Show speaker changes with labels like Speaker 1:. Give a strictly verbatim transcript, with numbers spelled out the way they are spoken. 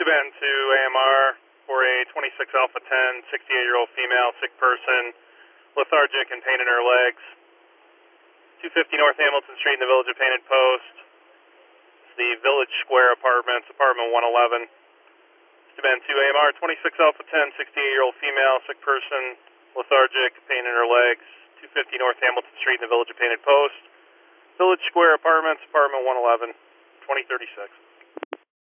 Speaker 1: Bend to A M R for a twenty-six Alpha ten, sixty-eight-year-old female, sick person, lethargic and pain in her legs. two fifty North Hamilton Street in the Village of Painted Post. It's the Village Square Apartments, apartment one eleven. To Bend to A M R, twenty-six Alpha ten, sixty-eight-year-old female, sick person, lethargic, pain in her legs. two fifty North Hamilton Street in the Village of Painted Post. Village Square Apartments, apartment one eleven, twenty thirty-six.